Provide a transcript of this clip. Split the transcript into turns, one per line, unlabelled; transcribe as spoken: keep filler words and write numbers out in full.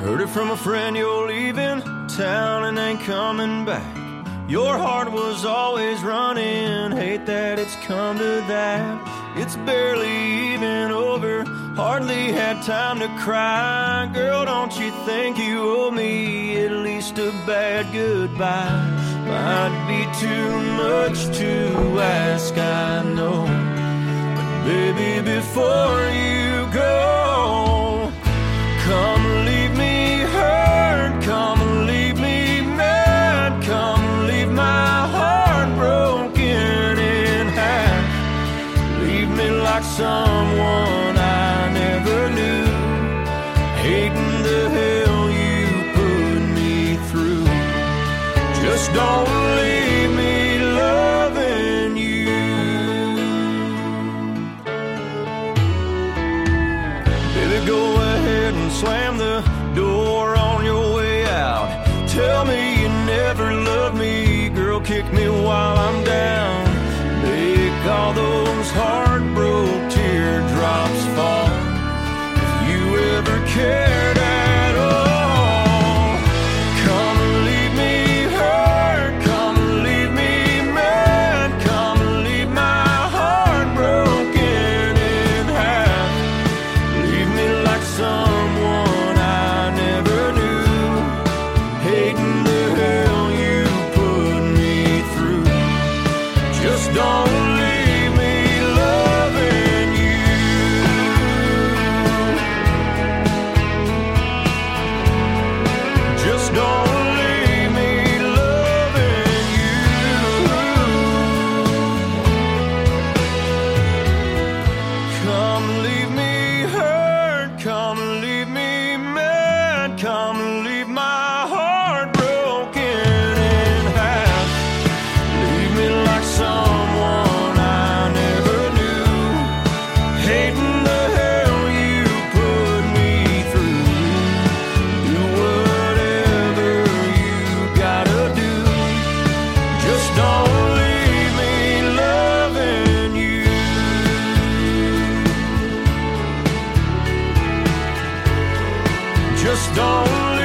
Heard it from a friend you're leaving town and ain't coming back. Your heart was always running, hate that it's come to that. It's barely even over, hardly had time to cry. Girl, don't you think you owe me at least a bad goodbye? Might be too much to ask, I know, but baby, before you go, come leave me hurt, come leave me mad, come leave my heart broken in half. Leave me like someone I never knew, hating the hell you put me through. Just don't leave me loving you. Baby, go ahead and slam the door on your way out. Tell me you never loved me, girl, kick me while I'm down. Make all those heartbroken teardrops fall, if you ever cared at all. Come leave me hurt, come leave me mad, come leave my heart broken in half. Leave me like someone I never knew, hating the hell you put me through. Just don't leave me loving you. Just don't leave me loving you. Come leave me hurt, come leave me mad, come leave my heart broken in half. Leave me like someone I never knew, hating the hell you put me through. Do whatever you gotta do, just don't leave me loving you. Just don't